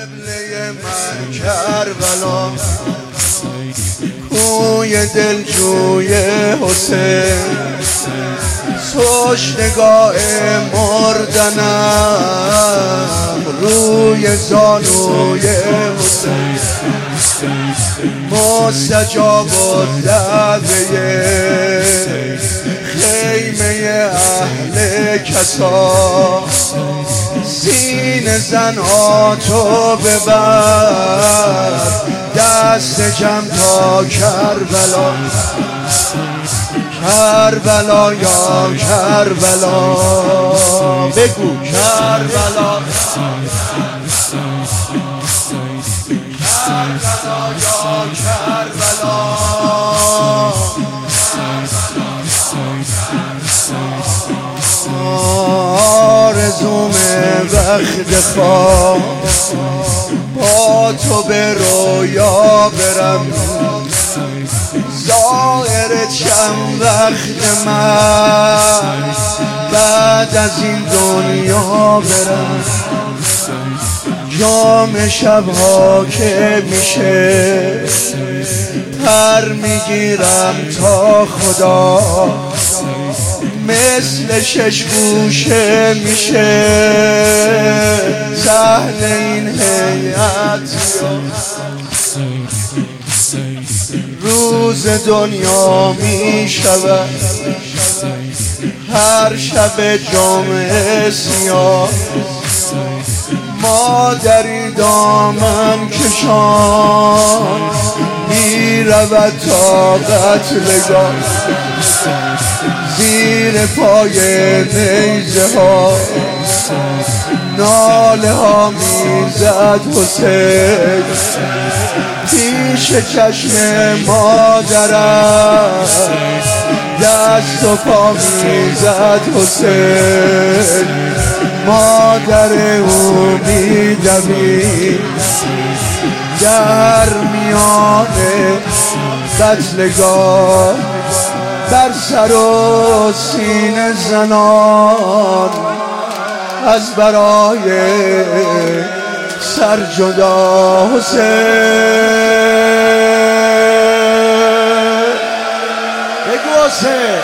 قبله من کربلا، کوی دلجوی حسین، تشنگاه مردنم روی زانوی حسین، مستجاب الدعوه خیمه اهل کسا، سینه زنهاتو ببر دست جمع تا کربلا، کربلا یا کربلا، بگو کربلا، کربلا یا کربلا، آرزوم وقت خواب با تو به رویا برم، ظاهر چند وقت من بعد از این دنیا برم، جام شبها که میشه پر میگیرم تا خدا، مثل شش گوشه میشه صحن این هیئت، روز دنیا میشود هر شب جمعه سیاه، مادری دامن کشان میرود تا قتلگاه، زیر پای نیزه ها ناله ها میزد حسین، پیش چشم مادرم دست و پا میزد حسین، مادر او میدوید در میان قتلگاه، بر سر و سینه زنان از برای سر جدا حسین، بگو حسین،